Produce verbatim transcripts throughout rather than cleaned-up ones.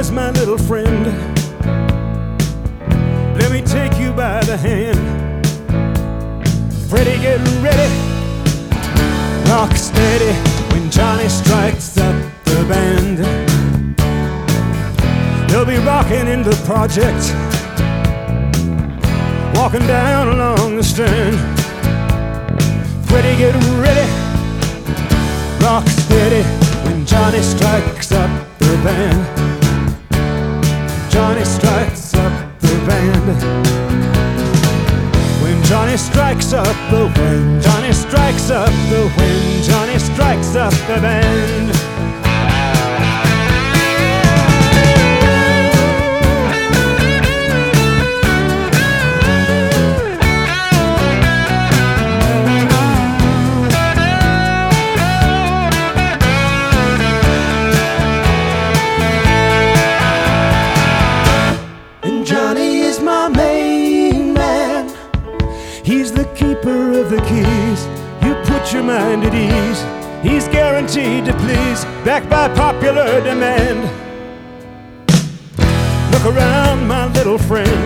is my little friend. Let me take you by the hand. Freddie, get ready, rock steady when Johnny strikes up the band. They'll be rocking in the project, walking down along the strand. Freddie, get ready, rock steady when Johnny strikes up the band. Johnny strikes up the band. When Johnny strikes up the wind, Johnny strikes up the wind, Johnny strikes up the band. And Johnny is my main man. He's the keeper of the keys. You put your mind at ease. He's guaranteed to please, backed by popular demand. Look around, my little friend.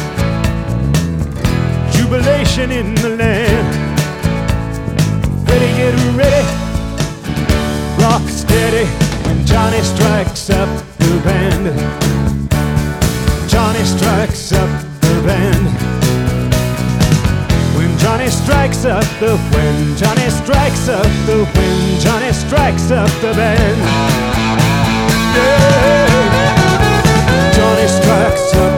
Jubilation in the land. Ready, get ready, rock steady when Johnny strikes up the band. Johnny strikes up the band. Johnny strikes up the wind, Johnny strikes up the wind, Johnny strikes up the band. Yeah. Johnny strikes up